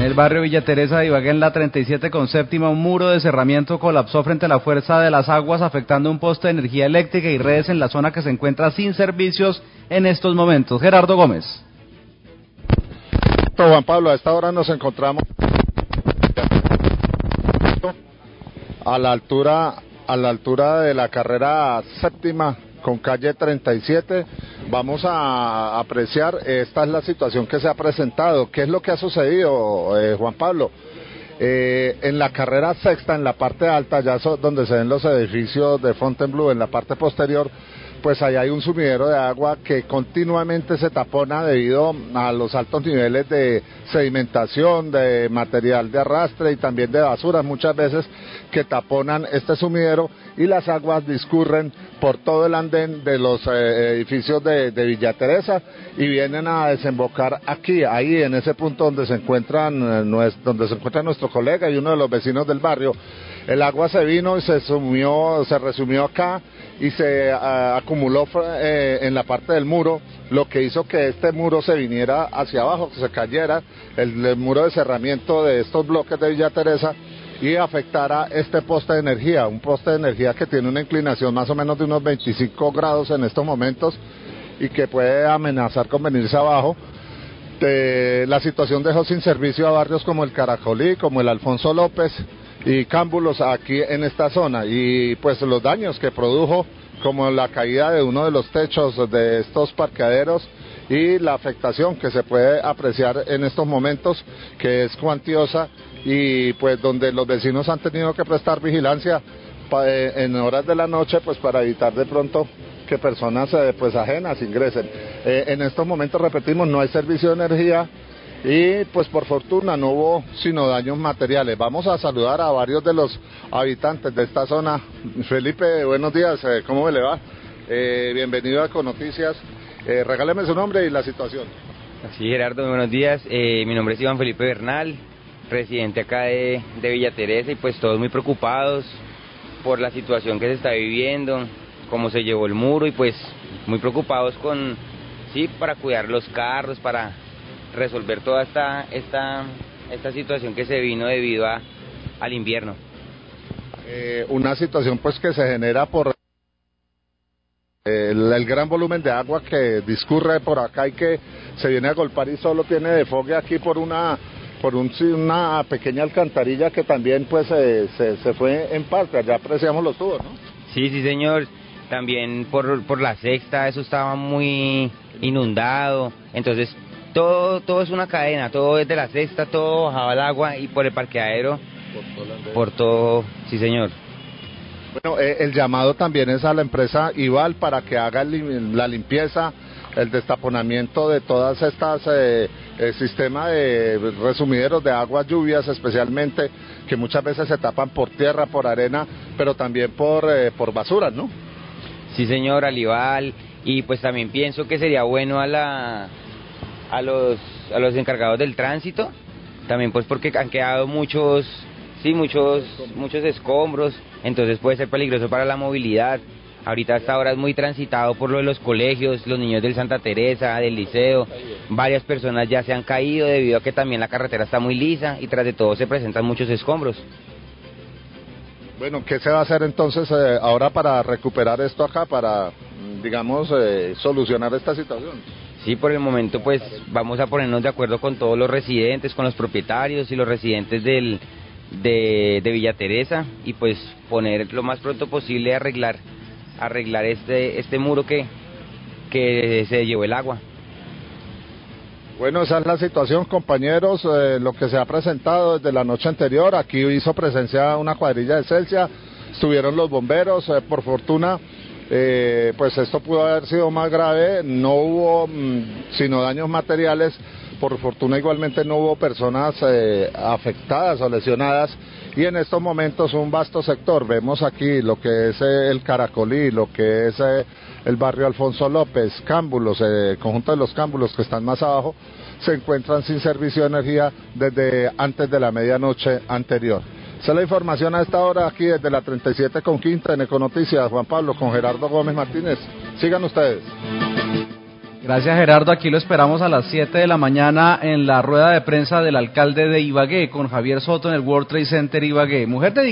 En el barrio Villa Teresa de Ibagué, en la 37 con séptima, un muro de cerramiento colapsó frente a la fuerza de las aguas, afectando un poste de energía eléctrica y redes en la zona que se encuentra sin servicios en estos momentos. Gerardo Gómez. Juan Pablo, a esta hora nos encontramos a la altura de la carrera séptima con calle 37. Vamos a apreciar, esta es la situación que se ha presentado. ¿Qué es lo que ha sucedido, Juan Pablo? En la carrera sexta, en la parte alta, ya donde se ven los edificios de Fontainebleau, en la parte posterior, pues ahí hay un sumidero de agua que continuamente se tapona debido a los altos niveles de sedimentación, de material de arrastre y también de basura, muchas veces que taponan este sumidero, y las aguas discurren por todo el andén de los edificios de Villa Teresa y vienen a desembocar aquí, ahí en ese punto donde se encuentra nuestro colega y uno de los vecinos del barrio. El agua se vino y se resumió acá y se acumuló en la parte del muro, lo que hizo que este muro se viniera hacia abajo, que se cayera el muro de cerramiento de estos bloques de Villa Teresa y afectara este poste de energía, un poste de energía que tiene una inclinación más o menos de unos 25 grados en estos momentos y que puede amenazar con venirse abajo. La situación dejó sin servicio a barrios como el Caracolí, como el Alfonso López y Cámbulos aquí en esta zona, y pues los daños que produjo, como la caída de uno de los techos de estos parqueaderos y la afectación que se puede apreciar en estos momentos, que es cuantiosa, y pues donde los vecinos han tenido que prestar vigilancia en horas de la noche, pues para evitar de pronto que personas pues ajenas ingresen. En estos momentos, repetimos, no hay servicio de energía y pues por fortuna no hubo sino daños materiales. Vamos a saludar a varios de los habitantes de esta zona. Felipe, buenos días, ¿cómo le va? Bienvenido a Econoticias. Regáleme su nombre y la situación. Sí, Gerardo, buenos días. Mi nombre es Iván Felipe Bernal, residente acá de Villa Teresa, y pues todos muy preocupados por la situación que se está viviendo, cómo se llevó el muro, y pues muy preocupados para cuidar los carros, para resolver toda esta situación que se vino debido al invierno. Una situación pues que se genera por el gran volumen de agua que discurre por acá y que se viene a golpar y solo tiene desfogue aquí por una pequeña alcantarilla que también pues se fue en parte. Allá apreciamos los tubos, ¿no? Sí, señor. También por la sexta, eso estaba muy inundado, entonces todo es una cadena, todo desde la sexta, todo bajaba el agua, y por el parqueadero, por todo, sí señor. Bueno, el llamado también es a la empresa Ival para que haga la limpieza, el destaponamiento de todas estas sistemas de resumideros de aguas lluvias, especialmente, que muchas veces se tapan por tierra, por arena, pero también por basura, ¿no? Sí señor, al Ival, y pues también pienso que sería bueno a los encargados del tránsito, también pues porque han quedado muchos escombros, entonces puede ser peligroso para la movilidad. Ahorita hasta ahora es muy transitado por lo de los colegios, los niños del Santa Teresa, del liceo, varias personas ya se han caído debido a que también la carretera está muy lisa y tras de todo se presentan muchos escombros. Bueno, ¿qué se va a hacer entonces ahora para recuperar esto acá, para, digamos, solucionar esta situación? Sí, por el momento pues vamos a ponernos de acuerdo con todos los residentes, con los propietarios y los residentes de Villa Teresa, y pues poner lo más pronto posible a arreglar este muro que se llevó el agua. Bueno, esa es la situación, compañeros, lo que se ha presentado desde la noche anterior. Aquí hizo presencia una cuadrilla de Celsia, estuvieron los bomberos, por fortuna, pues esto pudo haber sido más grave, no hubo sino daños materiales, por fortuna igualmente no hubo personas afectadas o lesionadas, y en estos momentos un vasto sector, vemos aquí lo que es el Caracolí, lo que es el barrio Alfonso López, Cámbulos, conjunto de los Cámbulos que están más abajo, se encuentran sin servicio de energía desde antes de la medianoche anterior. Esa es la información a esta hora aquí desde la 37 con quinta en Econoticias. Juan Pablo, con Gerardo Gómez Martínez. Sigan ustedes. Gracias, Gerardo. Aquí lo esperamos a las 7 de la mañana en la rueda de prensa del alcalde de Ibagué con Javier Soto en el World Trade Center Ibagué. Mujer dedicada